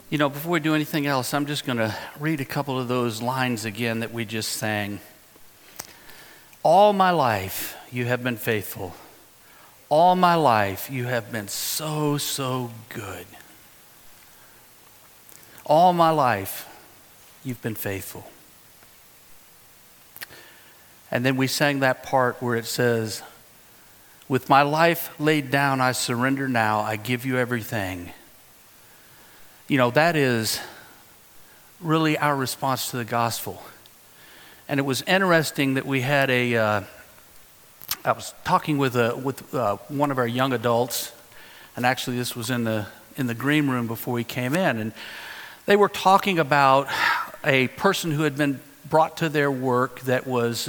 You know, before we do anything else, I'm just going to read a couple of those lines again that we just sang. All my life, you have been faithful. All my life, you have been so, so good. All my life, you've been faithful. And then we sang that part where it says, with my life laid down, I surrender now. I give you everything. You know, that is really our response to the gospel. And it was interesting that we had I was talking with one of our young adults, and actually this was in the green room before we came in, and they were talking about a person who had been brought to their work that was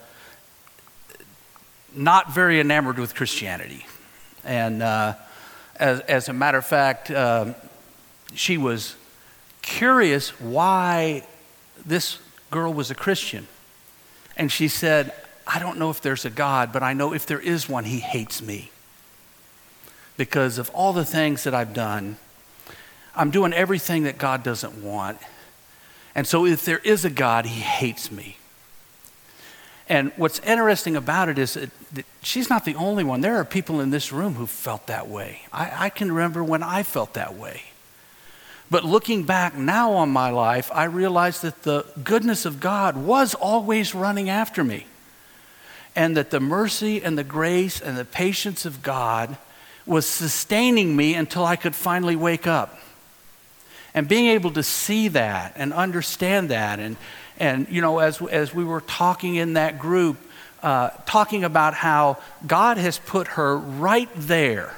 not very enamored with Christianity. And as a matter of fact, she was curious why this girl was a Christian. And she said, I don't know if there's a God, but I know if there is one, he hates me. Because of all the things that I've done, I'm doing everything that God doesn't want. And so if there is a God, he hates me. And what's interesting about it is that she's not the only one. There are people in this room who felt that way. I can remember when I felt that way. But looking back now on my life, I realized that the goodness of God was always running after me. And that the mercy and the grace and the patience of God was sustaining me until I could finally wake up. And being able to see that and understand that, and you know, as we were talking in that group, talking about how God has put her right there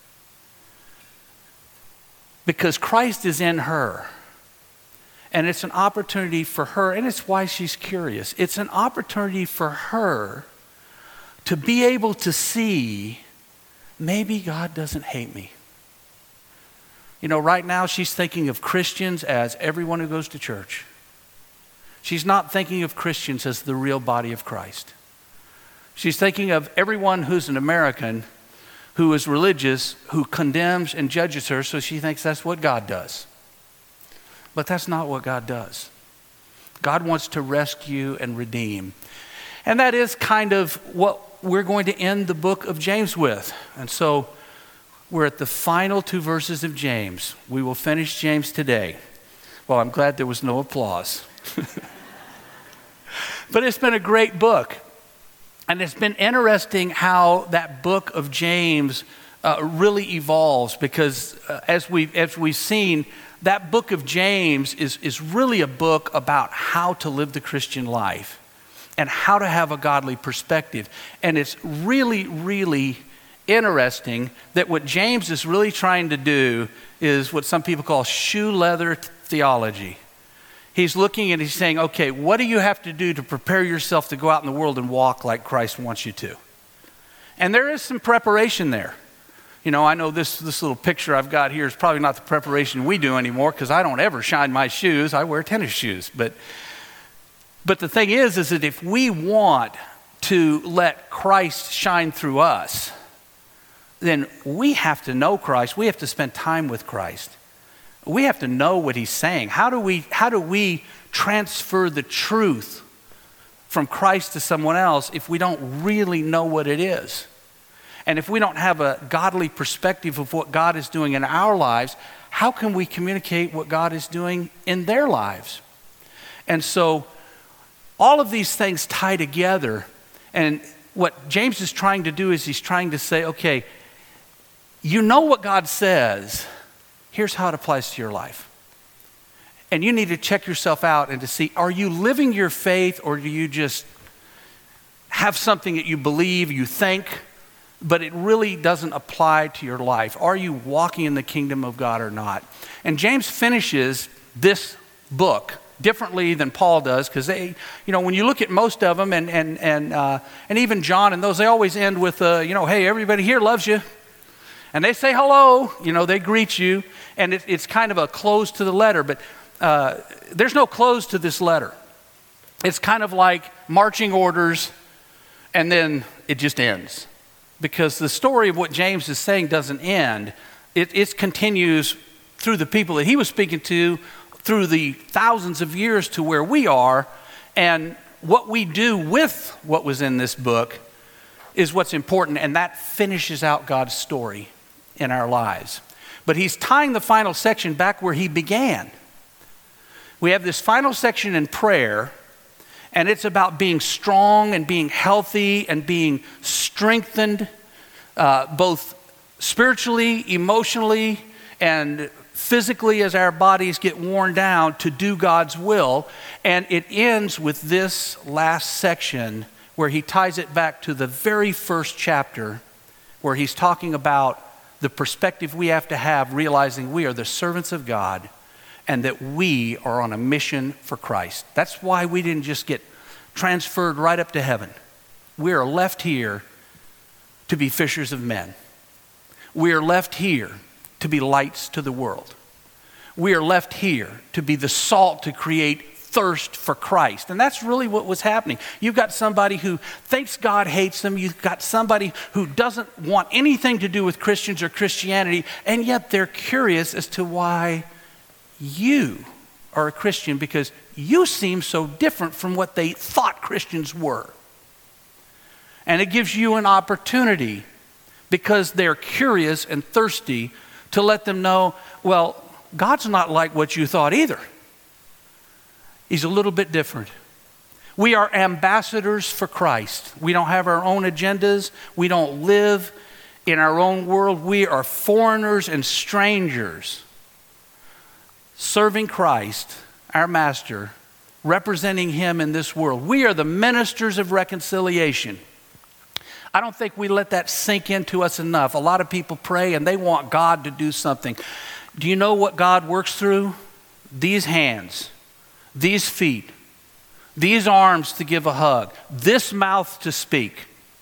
because Christ is in her. And it's an opportunity for her, and it's why she's curious. It's an opportunity for her to be able to see, maybe God doesn't hate me. You know, right now she's thinking of Christians as everyone who goes to church. She's not thinking of Christians as the real body of Christ. She's thinking of everyone who's an American, who is religious, who condemns and judges her, so she thinks that's what God does. But that's not what God does. God wants to rescue and redeem. And that is kind of what we're going to end the book of James with. And so we're at the final 2 verses of James. We will finish James today. Well, I'm glad there was no applause. But it's been a great book. And it's been interesting how that book of James really evolves, because as we've seen, that book of James is really a book about how to live the Christian life and how to have a godly perspective. And it's really, really interesting that what James is really trying to do is what some people call shoe leather theology. He's looking and he's saying, okay, what do you have to do to prepare yourself to go out in the world and walk like Christ wants you to? And there is some preparation there. You know, I know this little picture I've got here is probably not the preparation we do anymore, because I don't ever shine my shoes. I wear tennis shoes. But the thing is that if we want to let Christ shine through us, then we have to know Christ. We have to spend time with Christ. We have to know what he's saying. How do we transfer the truth from Christ to someone else if we don't really know what it is? And if we don't have a godly perspective of what God is doing in our lives, how can we communicate what God is doing in their lives? And so all of these things tie together. And what James is trying to do is he's trying to say, okay, you know what God says. Here's how it applies to your life. And you need to check yourself out and to see, are you living your faith, or do you just have something that you believe, you think, but it really doesn't apply to your life? Are you walking in the kingdom of God or not? And James finishes this book differently than Paul does, because they, you know, when you look at most of them, and even John and those, they always end with, hey, everybody here loves you. And they say hello, they greet you, and it's kind of a close to the letter, but there's no close to this letter. It's kind of like marching orders, and then it just ends. Because the story of what James is saying doesn't end. It continues through the people that he was speaking to through the thousands of years to where we are. And what we do with what was in this book is what's important, and that finishes out God's story in our lives. But he's tying the final section back where he began. We have this final section in prayer, and it's about being strong and being healthy and being strengthened, both spiritually, emotionally, and physically as our bodies get worn down to do God's will. And it ends with this last section where he ties it back to the very first chapter, where he's talking about the perspective we have to have, realizing we are the servants of God and that we are on a mission for Christ. That's why we didn't just get transferred right up to heaven. We are left here to be fishers of men. We are left here to be lights to the world. We are left here to be the salt to create thirst for Christ. And that's really what was happening. You've got somebody who thinks God hates them. You've got somebody who doesn't want anything to do with Christians or Christianity, and yet they're curious as to why you are a Christian, because you seem so different from what they thought Christians were. And it gives you an opportunity, because they're curious and thirsty, to let them know, well, God's not like what you thought either. He's a little bit different. We are ambassadors for Christ. We don't have our own agendas. We don't live in our own world. We are foreigners and strangers serving Christ, our master, representing him in this world. We are the ministers of reconciliation. I don't think we let that sink into us enough. A lot of people pray and they want God to do something. Do you know what God works through? These hands, these feet, these arms to give a hug, this mouth to speak.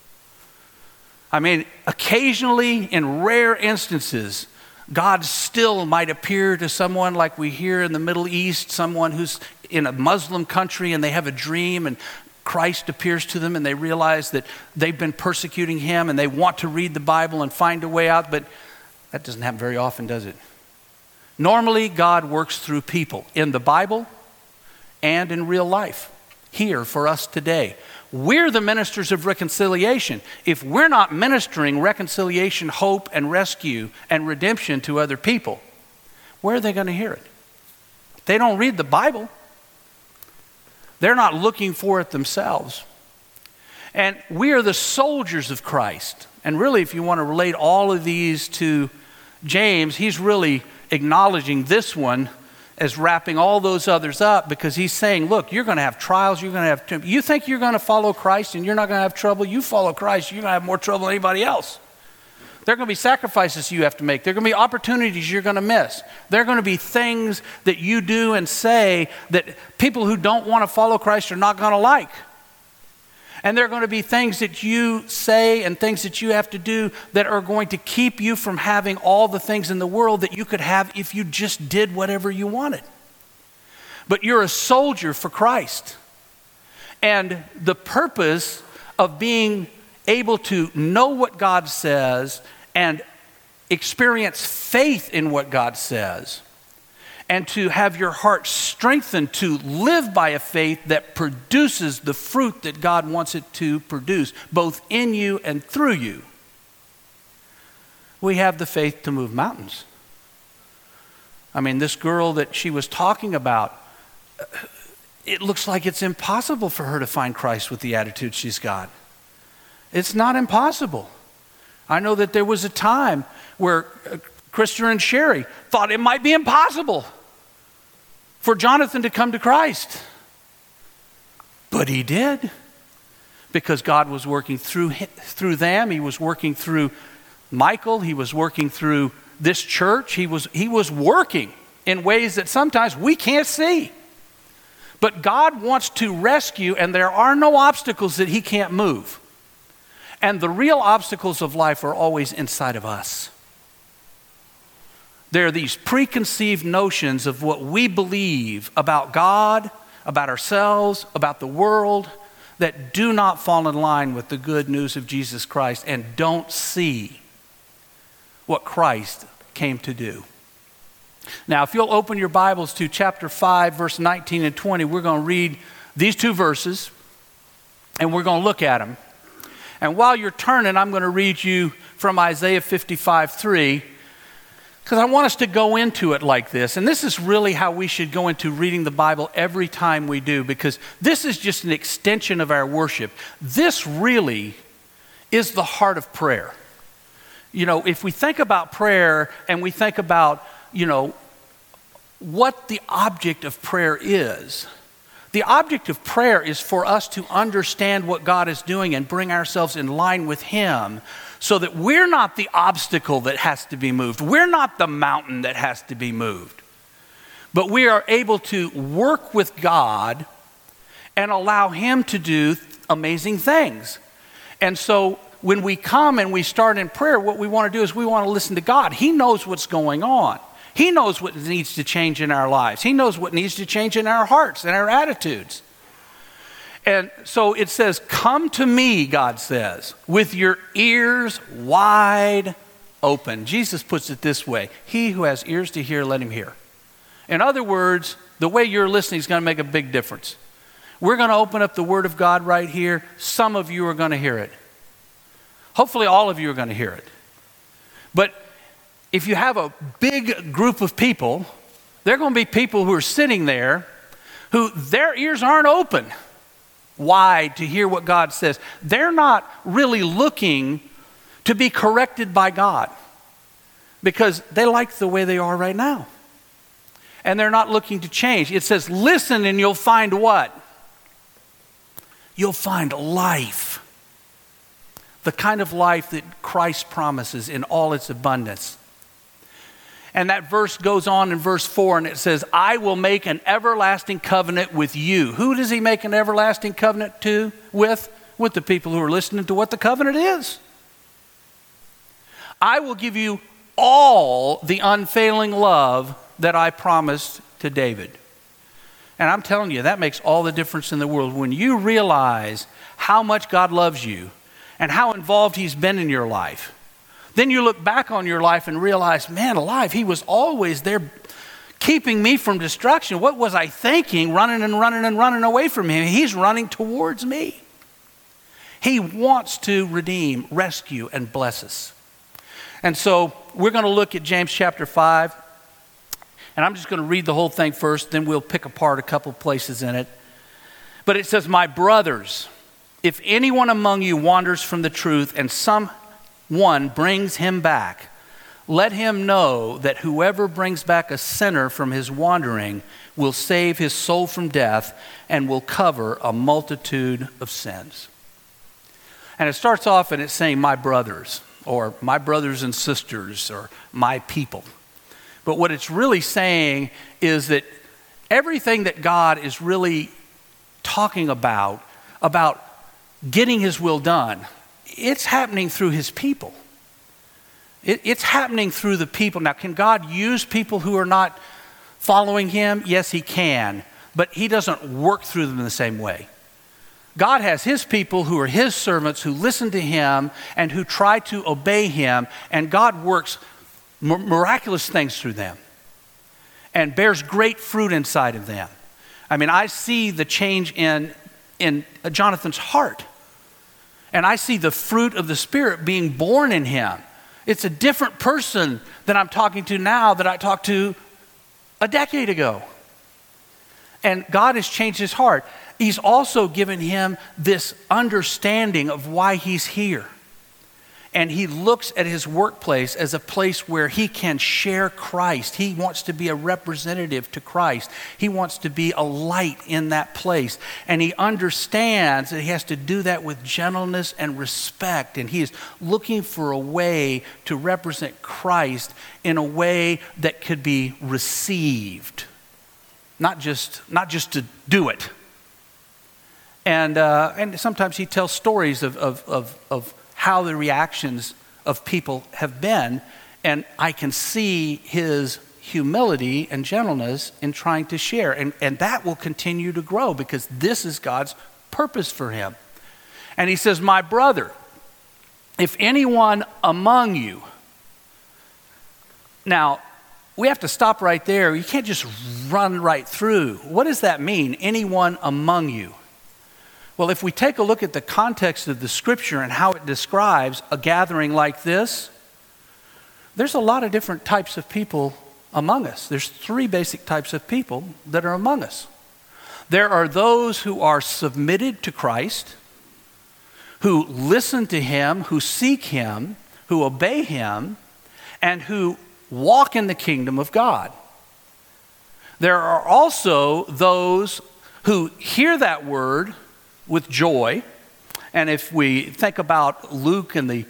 I mean, occasionally, in rare instances, God still might appear to someone like we hear in the Middle East, someone who's in a Muslim country and they have a dream and Christ appears to them and they realize that they've been persecuting him and they want to read the Bible and find a way out, but that doesn't happen very often, does it? Normally, God works through people in the Bible and in real life, here for us today. We're the ministers of reconciliation. If we're not ministering reconciliation, hope, and rescue and redemption to other people, where are they going to hear it? They don't read the Bible. They're not looking for it themselves. And we are the soldiers of Christ. And really, if you want to relate all of these to James, he's really acknowledging this one as wrapping all those others up, because he's saying, look, you're going to have trials, you think you're going to follow Christ and you're not going to have trouble? You follow Christ, you're going to have more trouble than anybody else. There are going to be sacrifices you have to make. There are going to be opportunities you're going to miss. There are going to be things that you do and say that people who don't want to follow Christ are not going to like. And there are going to be things that you say and things that you have to do that are going to keep you from having all the things in the world that you could have if you just did whatever you wanted. But you're a soldier for Christ. And the purpose of being able to know what God says and experience faith in what God says, and to have your heart strengthened to live by a faith that produces the fruit that God wants it to produce, both in you and through you. We have the faith to move mountains. I mean, this girl that she was talking about, it looks like it's impossible for her to find Christ with the attitude she's got. It's not impossible. I know that there was a time where Christopher and Sherry thought it might be impossible for Jonathan to come to Christ. But he did, because God was working through them. He was working through Michael. He was working through this church. He was working in ways that sometimes we can't see. But God wants to rescue, and there are no obstacles that he can't move. And the real obstacles of life are always inside of us. There are these preconceived notions of what we believe about God, about ourselves, about the world, that do not fall in line with the good news of Jesus Christ and don't see what Christ came to do. Now, if you'll open your Bibles to chapter 5, verse 19 and 20, we're going to read these two verses, and we're going to look at them. And while you're turning, I'm going to read you from Isaiah 55:3, because I want us to go into it like this. And this is really how we should go into reading the Bible every time we do, because this is just an extension of our worship. This really is the heart of prayer. You know, if we think about prayer and we think about, you know, what the object of prayer is, the object of prayer is for us to understand what God is doing and bring ourselves in line with Him, so that we're not the obstacle that has to be moved. We're not the mountain that has to be moved. But we are able to work with God and allow Him to do amazing things. And so when we come and we start in prayer, what we want to do is we want to listen to God. He knows what's going on. He knows what needs to change in our lives. He knows what needs to change in our hearts and our attitudes. And so it says, come to me, God says, with your ears wide open. Jesus puts it this way: he who has ears to hear, let him hear. In other words, the way you're listening is going to make a big difference. We're going to open up the Word of God right here. Some of you are going to hear it. Hopefully all of you are going to hear it. But if you have a big group of people, there are going to be people who are sitting there who their ears aren't open wide to hear what God says. They're not really looking to be corrected by God because they like the way they are right now. And they're not looking to change. It says, listen and you'll find what? You'll find life. The kind of life that Christ promises in all its abundance. And that verse goes on in verse 4, and it says, I will make an everlasting covenant with you. Who does he make an everlasting covenant with? With the people who are listening to what the covenant is. I will give you all the unfailing love that I promised to David. And I'm telling you, that makes all the difference in the world. When you realize how much God loves you and how involved he's been in your life, then you look back on your life and realize, man alive, he was always there keeping me from destruction. What was I thinking, running away from him? He's running towards me. He wants to redeem, rescue, and bless us. And so we're going to look at James chapter 5. And I'm just going to read the whole thing first, then we'll pick apart a couple places in it. But it says, my brothers, if anyone among you wanders from the truth and someone brings him back, let him know that whoever brings back a sinner from his wandering will save his soul from death and will cover a multitude of sins. And it starts off and it's saying, my brothers, or my brothers and sisters, or my people. But what it's really saying is that everything that God is really talking about getting his will done, it's happening through his people. It's happening through the people. Now, can God use people who are not following him? Yes, he can. But he doesn't work through them in the same way. God has his people who are his servants who listen to him and who try to obey him. And God works miraculous things through them and bears great fruit inside of them. I mean, I see the change in Jonathan's heart. And I see the fruit of the Spirit being born in him. It's a different person that I'm talking to now that I talked to a decade ago. And God has changed his heart. He's also given him this understanding of why he's here. And he looks at his workplace as a place where he can share Christ. He wants to be a representative to Christ. He wants to be a light in that place. And he understands that he has to do that with gentleness and respect. And he is looking for a way to represent Christ in a way that could be received. Not just to do it. And sometimes he tells stories of how the reactions of people have been, and I can see his humility and gentleness in trying to share, and that will continue to grow because this is God's purpose for him. And he says, my brother, if anyone among you. Now, we have to stop right there. You can't just run right through. What does that mean? Anyone among you? Well, if we take a look at the context of the scripture and how it describes a gathering like this, there's a lot of different types of people among us. There's 3 basic types of people that are among us. There are those who are submitted to Christ, who listen to him, who seek him, who obey him, and who walk in the kingdom of God. There are also those who hear that word with joy. And if we think about Luke and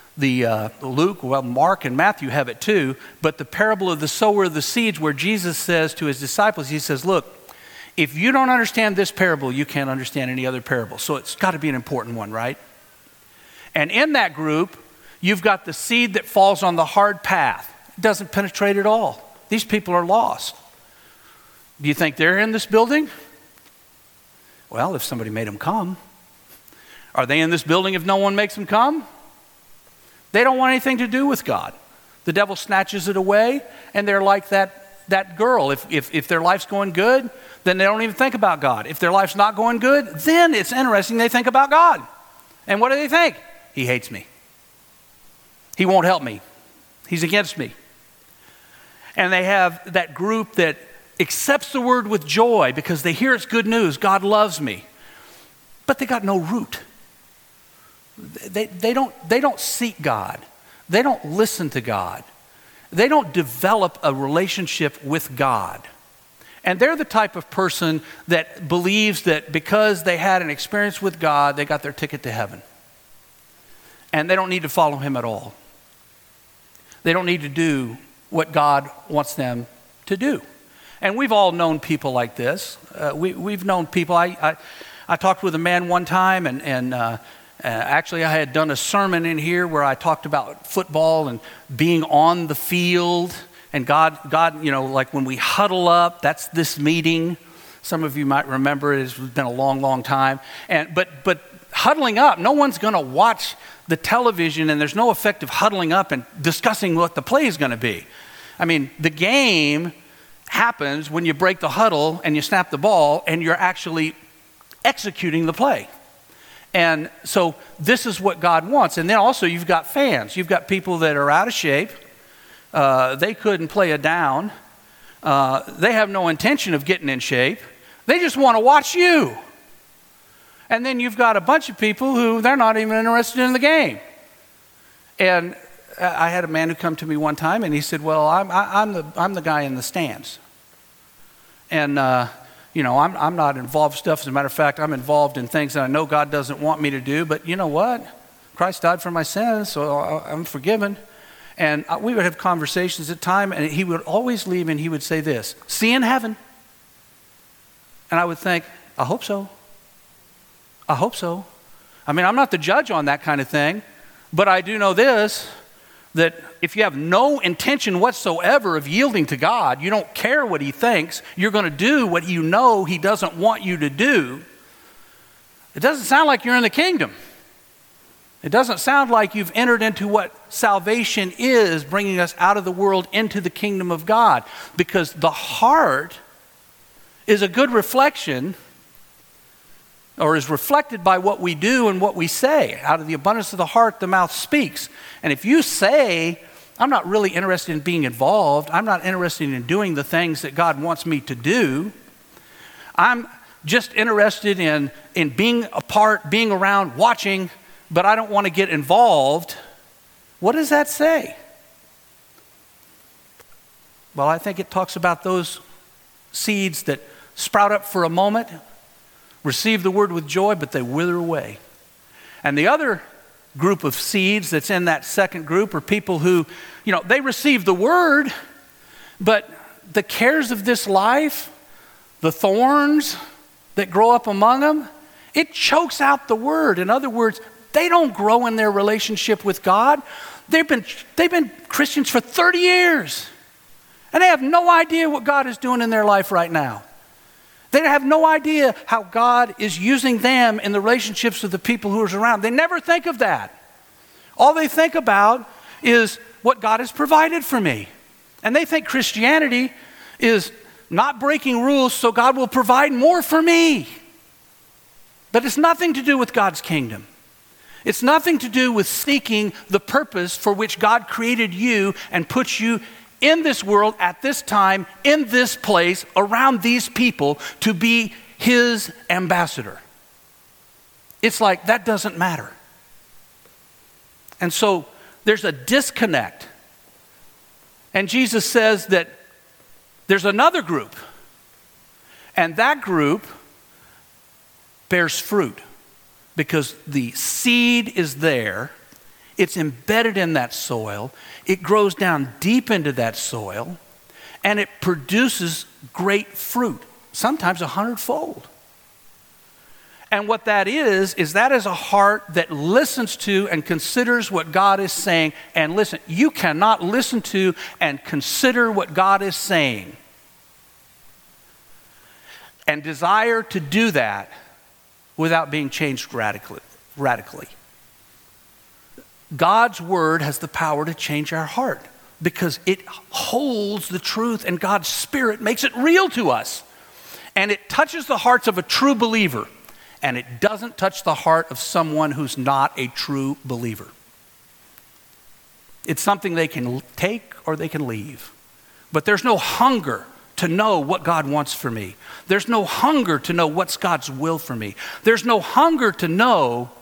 Mark and Matthew have it too, but the parable of the sower of the seeds, where Jesus says to his disciples, he says, look, if you don't understand this parable, you can't understand any other parable. So it's got to be an important one, right? And in that group, you've got the seed that falls on the hard path. It doesn't penetrate at all. These people are lost. Do you think they're in this building? Well, if somebody made them come. Are they in this building if no one makes them come? They don't want anything to do with God. The devil snatches it away, and they're like that girl. If their life's going good, then they don't even think about God. If their life's not going good, then it's interesting they think about God. And what do they think? He hates me. He won't help me. He's against me. And they have that group that accepts the word with joy because they hear it's good news. God loves me. But they got no root. They don't seek God. They don't listen to God. They don't develop a relationship with God. And they're the type of person that believes that because they had an experience with God, they got their ticket to heaven. And they don't need to follow him at all. They don't need to do what God wants them to do. And we've all known people like this. We've known people. I talked with a man one time, and actually I had done a sermon in here where I talked about football and being on the field. And God, like when we huddle up, that's this meeting. Some of you might remember it. It's been a long, long time. But huddling up, no one's going to watch the television, and there's no effect of huddling up and discussing what the play is going to be. I mean, the game happens when you break the huddle and you snap the ball and you're actually executing the play. And so this is what God wants. And then also you've got fans. You've got people that are out of shape. They couldn't play a down. They have no intention of getting in shape. They just want to watch you. And then you've got a bunch of people who they're not even interested in the game. And I had a man who come to me one time and he said, well, I'm the guy in the stands. And, I'm not involved in stuff. As a matter of fact, I'm involved in things that I know God doesn't want me to do. But you know what? Christ died for my sins, so I'm forgiven. And we would have conversations at time, and he would always leave and he would say this, see you in heaven. And I would think, I hope so. I hope so. I mean, I'm not the judge on that kind of thing, but I do know this, that if you have no intention whatsoever of yielding to God, you don't care what he thinks, you're going to do what you know he doesn't want you to do, it doesn't sound like you're in the kingdom. It doesn't sound like you've entered into what salvation is, bringing us out of the world into the kingdom of God, because the heart is a good reflection, or is reflected by what we do and what we say. Out of the abundance of the heart, the mouth speaks. And if you say, I'm not really interested in being involved, I'm not interested in doing the things that God wants me to do, I'm just interested in being a part, being around, watching, but I don't want to get involved, what does that say? Well, I think it talks about those seeds that sprout up for a moment, receive the word with joy, but they wither away. And the other group of seeds that's in that second group are people who, they receive the word, but the cares of this life, the thorns that grow up among them, it chokes out the word. In other words, they don't grow in their relationship with God. They've been Christians for 30 years, and they have no idea what God is doing in their life right now. They have no idea how God is using them in the relationships of the people who are around. They never think of that. All they think about is what God has provided for me. And they think Christianity is not breaking rules so God will provide more for me. But it's nothing to do with God's kingdom. It's nothing to do with seeking the purpose for which God created you and put you in this world at this time, in this place, around these people to be his ambassador. It's like that doesn't matter. And so there's a disconnect. And Jesus says that there's another group, and that group bears fruit because the seed is there. It's embedded in that soil. It grows down deep into that soil, and it produces great fruit, sometimes 100-fold. And what that is that is a heart that listens to and considers what God is saying. And listen, you cannot listen to and consider what God is saying and desire to do that without being changed radically. God's word has the power to change our heart because it holds the truth, and God's Spirit makes it real to us. And it touches the hearts of a true believer, and it doesn't touch the heart of someone who's not a true believer. It's something they can take or they can leave. But there's no hunger to know what God wants for me. There's no hunger to know what's God's will for me. There's no hunger to know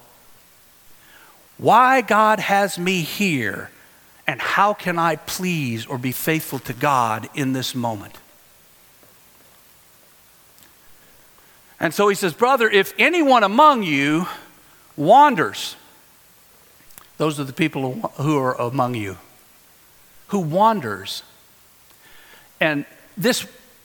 why God has me here and how can I please or be faithful to God in this moment. And so he says, brother, if anyone among you wanders, those are the people who are among you, who wanders. And this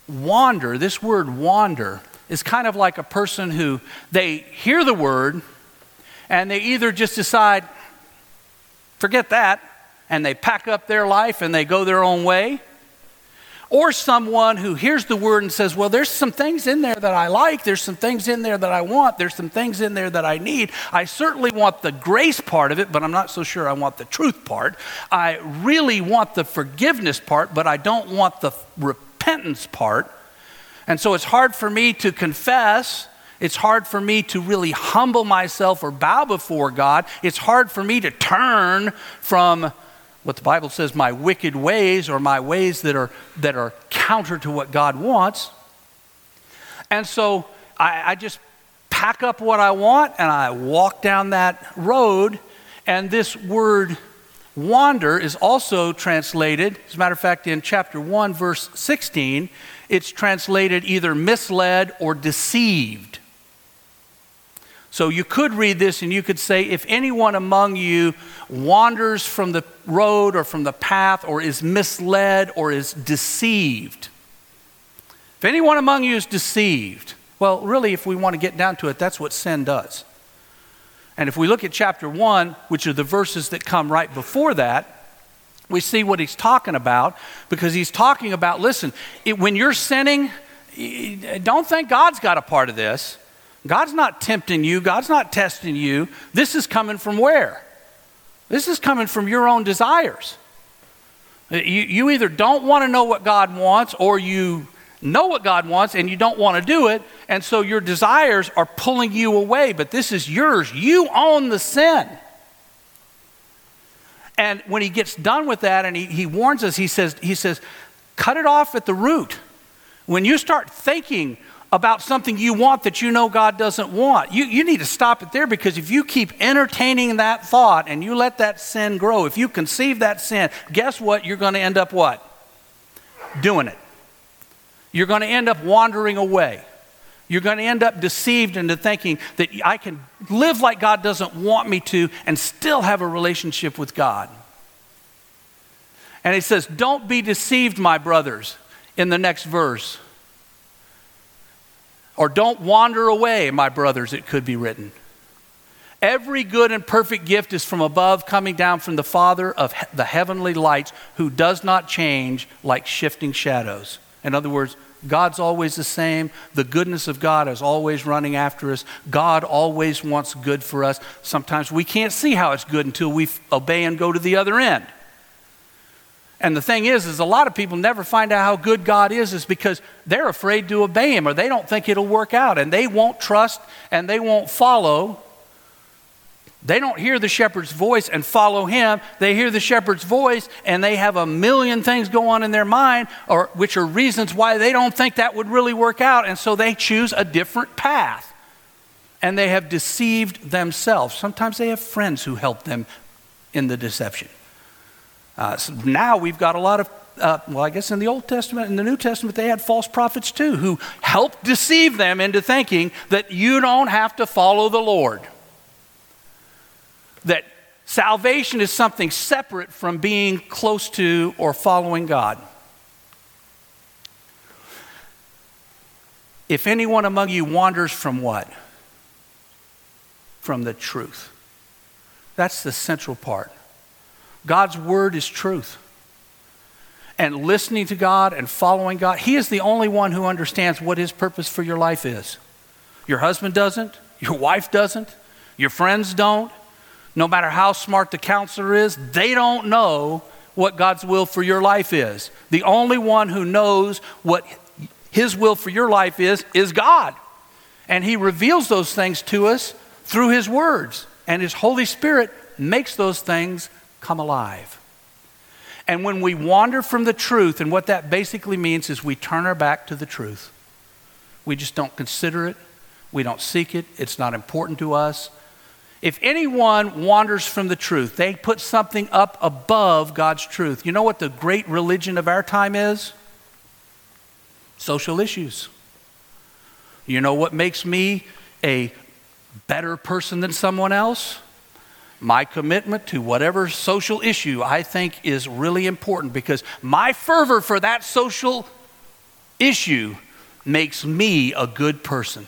word wander, is kind of like a person who they hear the word and they either just decide, forget that, and they pack up their life and they go their own way. Or someone who hears the word and says, well, there's some things in there that I like. There's some things in there that I want. There's some things in there that I need. I certainly want the grace part of it, but I'm not so sure I want the truth part. I really want the forgiveness part, but I don't want the repentance part. And so it's hard for me to confess. It's hard for me to really humble myself or bow before God. It's hard for me to turn from what the Bible says, my wicked ways, or my ways that are counter to what God wants. And so I just pack up what I want and I walk down that road. And this word wander is also translated, as a matter of fact, in chapter 1, verse 16, it's translated either misled or deceived. So you could read this and you could say, if anyone among you wanders from the road or from the path or is misled or is deceived. If anyone among you is deceived, well, really, if we want to get down to it, that's what sin does. And if we look at chapter 1, which are the verses that come right before that, we see what he's talking about, because he's talking about, listen, when you're sinning, don't think God's got a part of this. God's not tempting you. God's not testing you. This is coming from where? This is coming from your own desires. You either don't want to know what God wants, or you know what God wants and you don't want to do it, and so your desires are pulling you away, but this is yours. You own the sin. And when he gets done with that and he warns us, he says, cut it off at the root. When you start thinking about something you want that you know God doesn't want, you need to stop it there, because if you keep entertaining that thought and you let that sin grow, if you conceive that sin, guess what? You're going to end up what? Doing it. You're going to end up wandering away. You're going to end up deceived into thinking that I can live like God doesn't want me to and still have a relationship with God. And he says, don't be deceived, my brothers, in the next verse. Or don't wander away, my brothers, it could be written. Every good and perfect gift is from above, coming down from the Father of the heavenly lights, who does not change like shifting shadows. In other words, God's always the same. The goodness of God is always running after us. God always wants good for us. Sometimes we can't see how it's good until we obey and go to the other end. And the thing is a lot of people never find out how good God is because they're afraid to obey him, or they don't think it'll work out, and they won't trust and they won't follow. They don't hear the shepherd's voice and follow him. They hear the shepherd's voice and they have a million things go on in their mind, or which are reasons why they don't think that would really work out, and so they choose a different path. And they have deceived themselves. Sometimes they have friends who help them in the deception. So now we've got a lot of, I guess in the Old Testament and the New Testament, they had false prophets too, who helped deceive them into thinking that you don't have to follow the Lord. That salvation is something separate from being close to or following God. If anyone among you wanders from what? From the truth. That's the central part. God's word is truth. And listening to God and following God, he is the only one who understands what his purpose for your life is. Your husband doesn't. Your wife doesn't. Your friends don't. No matter how smart the counselor is, they don't know what God's will for your life is. The only one who knows what his will for your life is God. And he reveals those things to us through his words. And his Holy Spirit makes those things come alive. And when we wander from the truth, and what that basically means is we turn our back to the truth. We just don't consider it. We don't seek it. It's not important to us. If anyone wanders from the truth, they put something up above God's truth. You know what the great religion of our time is? Social issues. You know what makes me a better person than someone else? My commitment to whatever social issue I think is really important, because my fervor for that social issue makes me a good person.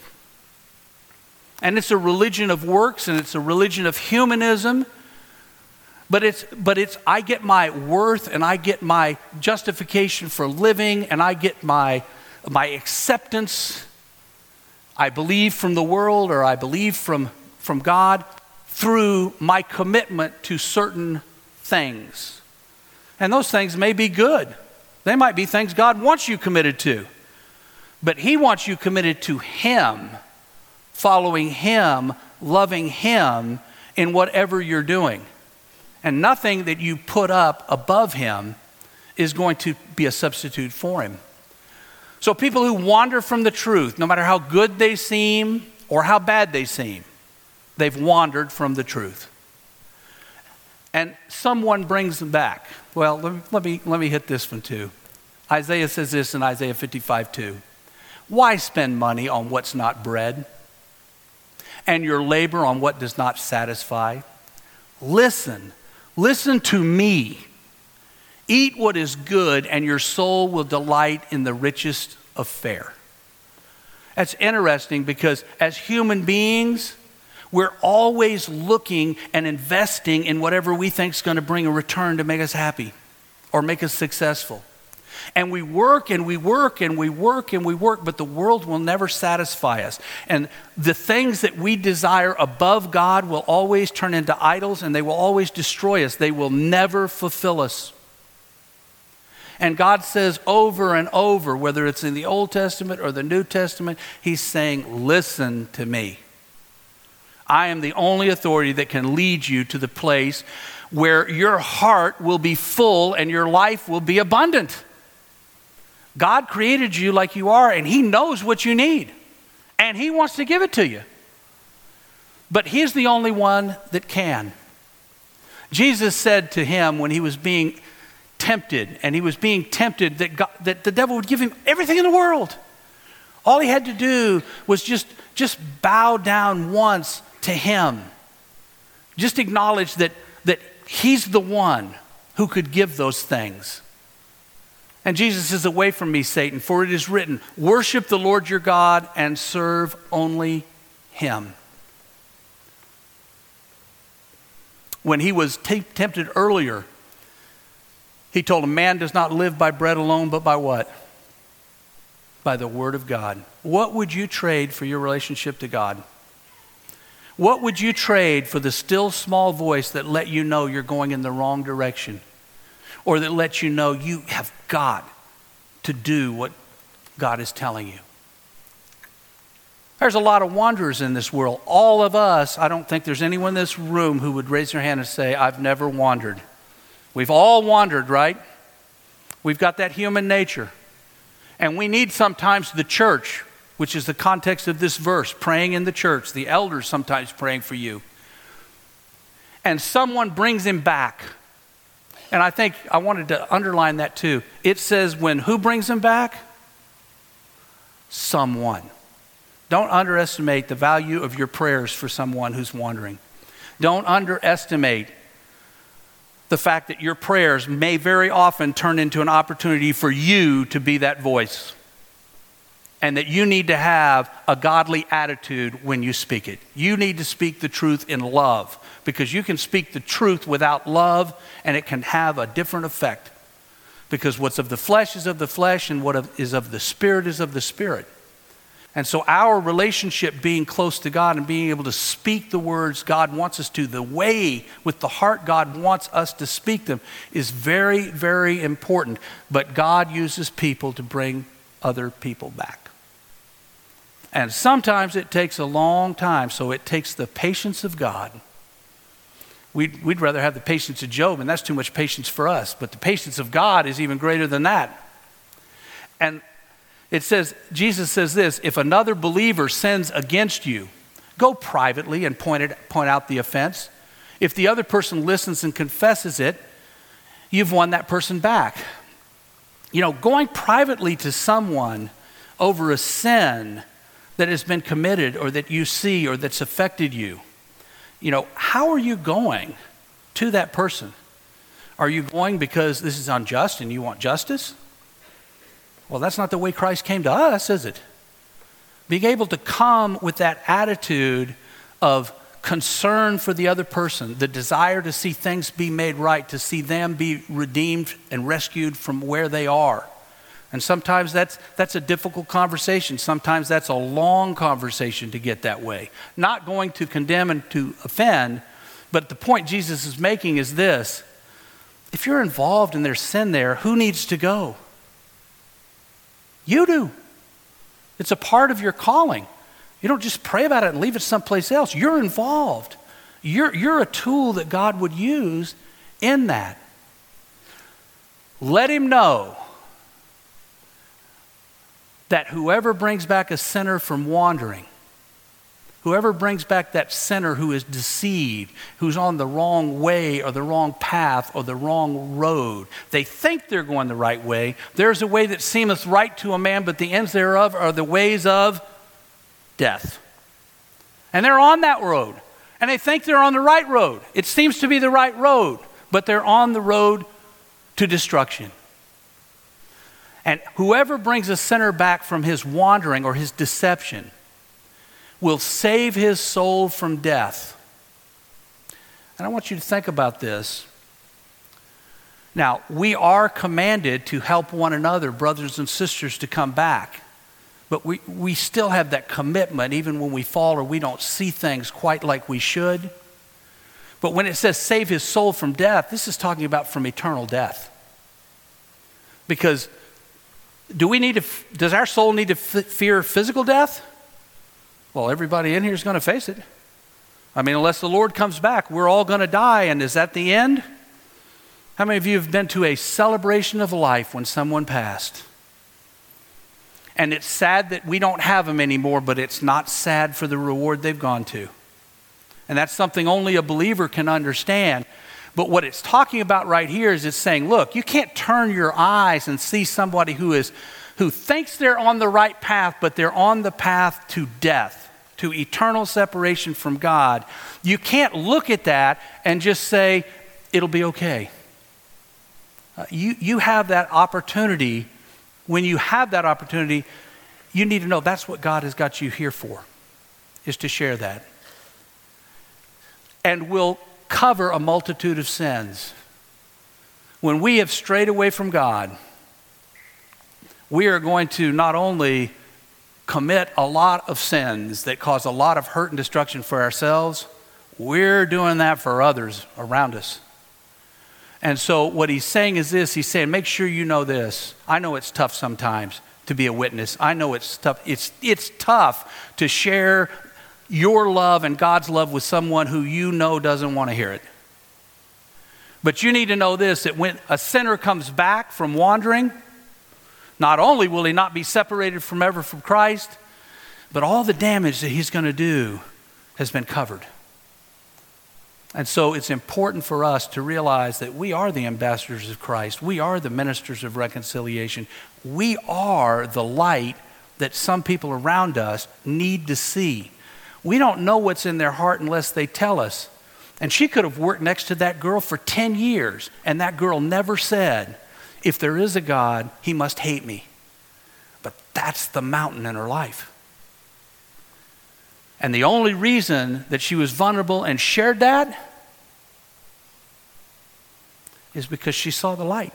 And it's a religion of works, and it's a religion of humanism, but it's I get my worth and I get my justification for living, and I get my acceptance, I believe, from the world, or I believe from God, through my commitment to certain things. And those things may be good. They might be things God wants you committed to. But he wants you committed to him, following him, loving him in whatever you're doing. And nothing that you put up above him is going to be a substitute for him. So people who wander from the truth, no matter how good they seem or how bad they seem, they've wandered from the truth. And someone brings them back. Well, let me hit this one too. Isaiah says this in Isaiah 55:2. Why spend money on what's not bread, and your labor on what does not satisfy? Listen to me. Eat what is good, and your soul will delight in the richest of fare. That's interesting, because as human beings, we're always looking and investing in whatever we think is going to bring a return to make us happy or make us successful. And we work and we work and we work and we work, but the world will never satisfy us. And the things that we desire above God will always turn into idols, and they will always destroy us. They will never fulfill us. And God says over and over, whether it's in the Old Testament or the New Testament, he's saying, listen to me. I am the only authority that can lead you to the place where your heart will be full and your life will be abundant. God created you like you are, and he knows what you need, and he wants to give it to you. But he's the only one that can. Jesus said to him when he was being tempted, and he was being tempted that the devil would give him everything in the world. All he had to do was just bow down once to him. Just acknowledge that he's the one who could give those things. And Jesus says, away from me, Satan, for it is written, worship the Lord your God and serve only him. When he was tempted earlier, he told him, man does not live by bread alone, but by what? By the word of God. What would you trade for your relationship to God? What would you trade for the still small voice that let you know you're going in the wrong direction? or that lets you know you have got to do what God is telling you. There's a lot of wanderers in this world. All of us, I don't think there's anyone in this room who would raise their hand and say, I've never wandered. We've all wandered, right? We've got that human nature. And we need sometimes the church, which is the context of this verse, praying in the church, the elders sometimes praying for you. And someone brings him back. And I think I wanted to underline that too. It says when who brings him back? Someone. Don't underestimate the value of your prayers for someone who's wandering. Don't underestimate the fact that your prayers may very often turn into an opportunity for you to be that voice. And that you need to have a godly attitude when you speak it. You need to speak the truth in love, because you can speak the truth without love and it can have a different effect. Because what's of the flesh is of the flesh, and what is of the spirit is of the spirit. And so our relationship being close to God and being able to speak the words God wants us to, the way with the heart God wants us to speak them, is very, very important. But God uses people to bring other people back. And sometimes it takes a long time, so it takes the patience of God. We'd rather have the patience of Job, and that's too much patience for us. But the patience of God is even greater than that. And it says, Jesus says this, if another believer sins against you, go privately and point out the offense. If the other person listens and confesses it, you've won that person back. You know, going privately to someone over a sin that has been committed or that you see or that's affected you, you know, how are you going to that person? Are you going because this is unjust and you want justice? Well, that's not the way Christ came to us, is it? Being able to come with that attitude of concern for the other person, the desire to see things be made right, to see them be redeemed and rescued from where they are. And sometimes that's a difficult conversation. Sometimes that's a long conversation to get that way. Not going to condemn and to offend, but the point Jesus is making is this. If you're involved in their sin there, who needs to go? You do. It's a part of your calling. You don't just pray about it and leave it someplace else. You're involved. You're a tool that God would use in that. Let him know that whoever brings back a sinner from wandering, whoever brings back that sinner who is deceived, who's on the wrong way or the wrong path or the wrong road, they think they're going the right way. There's a way that seemeth right to a man, but the ends thereof are the ways of death. And they're on that road. And they think they're on the right road. It seems to be the right road, but they're on the road to destruction. And whoever brings a sinner back from his wandering or his deception will save his soul from death. And I want you to think about this. Now, we are commanded to help one another, brothers and sisters, to come back. But we still have that commitment even when we fall or we don't see things quite like we should. But when it says save his soul from death, this is talking about from eternal death. Because does our soul need to fear physical death? Well, everybody in here is going to face it. I mean, unless the Lord comes back, we're all going to die. And is that the end? How many of you have been to a celebration of life when someone passed? And it's sad that we don't have them anymore, but it's not sad for the reward they've gone to. And that's something only a believer can understand. But what it's talking about right here is it's saying, look, you can't turn your eyes and see somebody who thinks they're on the right path, but they're on the path to death, to eternal separation from God. You can't look at that and just say, it'll be okay. You have that opportunity. When you have that opportunity, you need to know that's what God has got you here for, is to share that. And will cover a multitude of sins. When we have strayed away from God, we are going to not only commit a lot of sins that cause a lot of hurt and destruction for ourselves, we're doing that for others around us. And so what he's saying is this. He's saying, make sure you know this. I know it's tough sometimes to be a witness. I know it's tough. It's tough to share your love and God's love with someone who you know doesn't want to hear it. But you need to know this, that when a sinner comes back from wandering, not only will he not be separated forever from Christ, but all the damage that he's going to do has been covered. And so it's important for us to realize that we are the ambassadors of Christ. We are the ministers of reconciliation. We are the light that some people around us need to see. We don't know what's in their heart unless they tell us. And she could have worked next to that girl for 10 years, and that girl never said, if there is a God, he must hate me. But that's the mountain in her life. And the only reason that she was vulnerable and shared that is because she saw the light.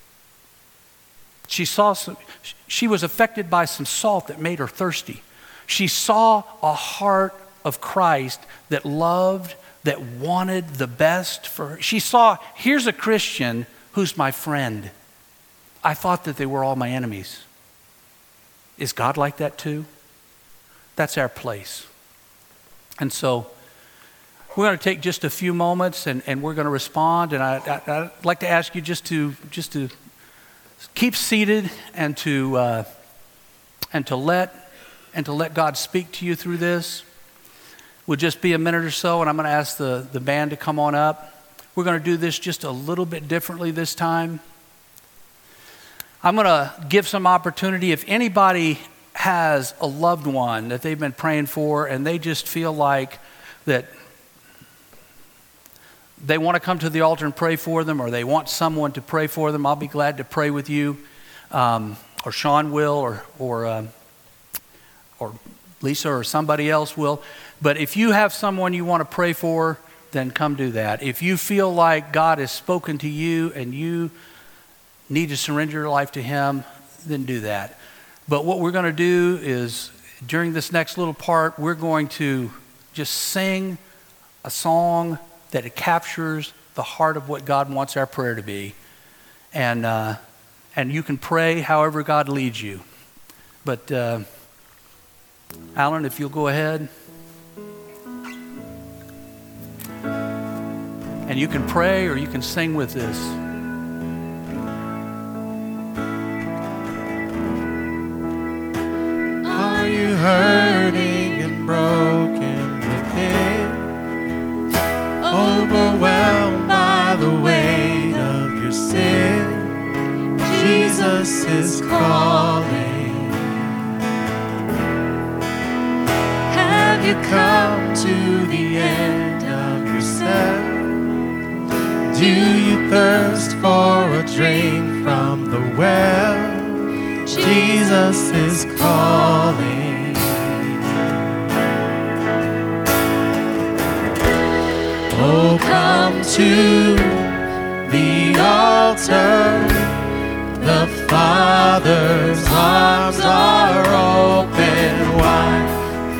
She was affected by some salt that made her thirsty. She saw a heart of Christ that loved, that wanted the best for her. She saw, here's a Christian who's my friend. I thought that they were all my enemies. Is God like that too? That's our place. And so we're going to take just a few moments and we're going to respond. And I'd like to ask you just to keep seated and to let God speak to you through this. We'll just be a minute or so, and I'm going to ask the band to come on up. We're going to do this just a little bit differently this time. I'm going to give some opportunity. If anybody has a loved one that they've been praying for and they just feel like that they want to come to the altar and pray for them, or they want someone to pray for them, I'll be glad to pray with you. Or Sean will, or Lisa or somebody else will. But if you have someone you want to pray for, then come do that. If you feel like God has spoken to you and you need to surrender your life to him, then do that. But what we're going to do is, during this next little part, we're going to just sing a song that it captures the heart of what God wants our prayer to be. And you can pray however God leads you. But Alan, if you'll go ahead. And you can pray or you can sing with this. Are you hurting and broken within? Overwhelmed by the weight of your sin? Jesus is calling. Have you come to the end of yourself? Do you thirst for a drink from the well? Jesus is calling. Oh, come to the altar. The Father's arms are open wide.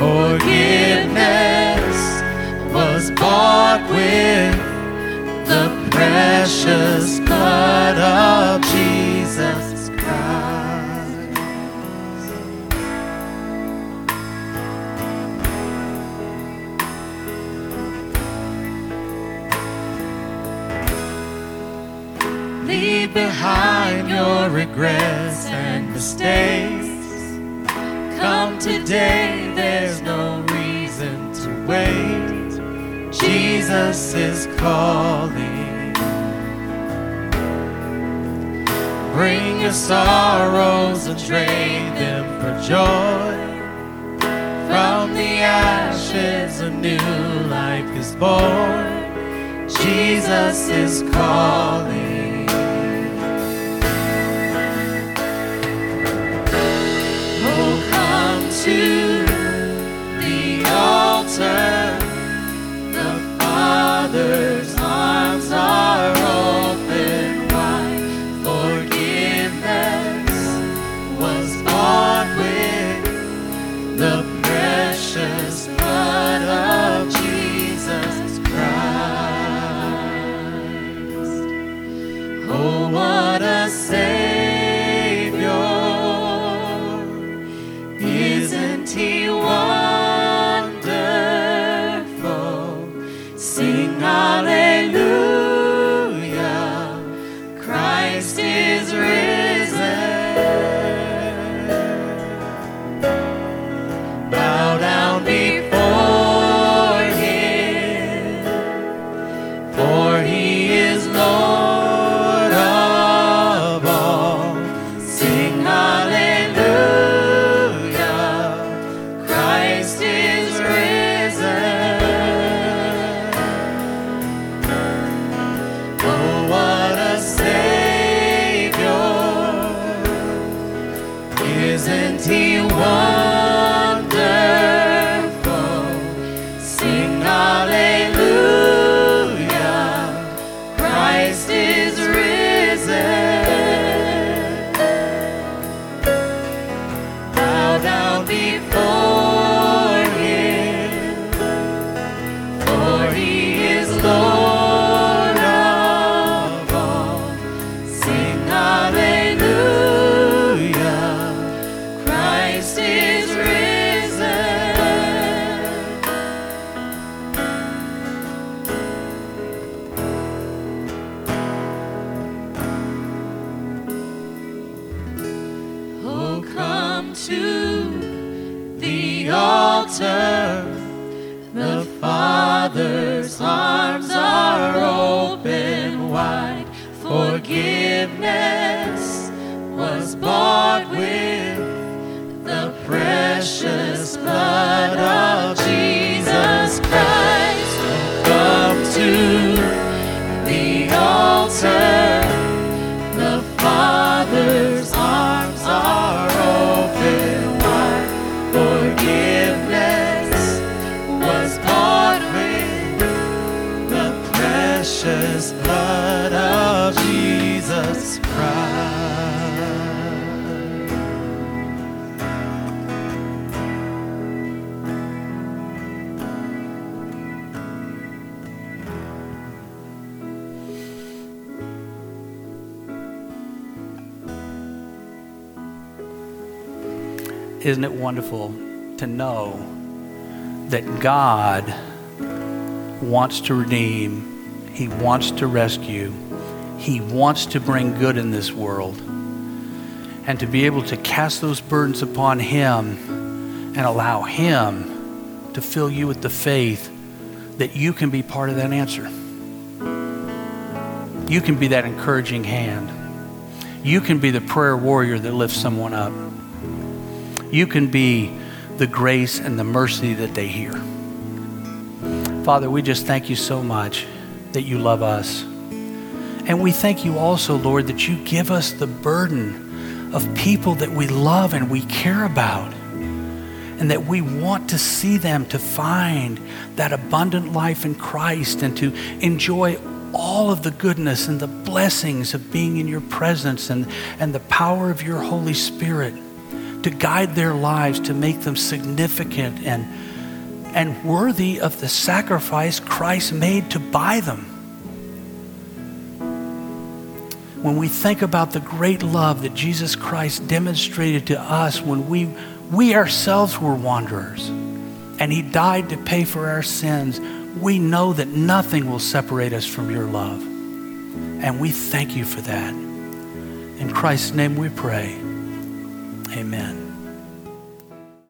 Forgiveness was bought with the precious blood of Jesus Christ. Leave behind your regrets and mistakes. Come today, there's no reason to wait. Jesus is calling. Bring your sorrows and trade them for joy. From the ashes a new life is born. Jesus is calling. Oh, come to the altar. Father's arms are open wide. Forgiveness was bought with the precious blood of Jesus Christ. altar, the Father's arms are open wide. Forgiveness was bought with the precious blood of Jesus Christ. Come to the altar, the Father's arms are open wide. Forgiveness was bought with the precious blood of Jesus Christ. Isn't it wonderful to know that God wants to redeem, He wants to rescue, He wants to bring good in this world, and to be able to cast those burdens upon Him and allow Him to fill you with the faith that you can be part of that answer. You can be that encouraging hand. You can be the prayer warrior that lifts someone up. You can be the grace and the mercy that they hear. Father, we just thank you so much that you love us. And we thank you also, Lord, that you give us the burden of people that we love and we care about, and that we want to see them to find that abundant life in Christ and to enjoy all of the goodness and the blessings of being in your presence and the power of your Holy Spirit to guide their lives, to make them significant and worthy of the sacrifice Christ made to buy them. When we think about the great love that Jesus Christ demonstrated to us when we ourselves were wanderers, and He died to pay for our sins, we know that nothing will separate us from your love. And we thank you for that. In Christ's name we pray. Amen.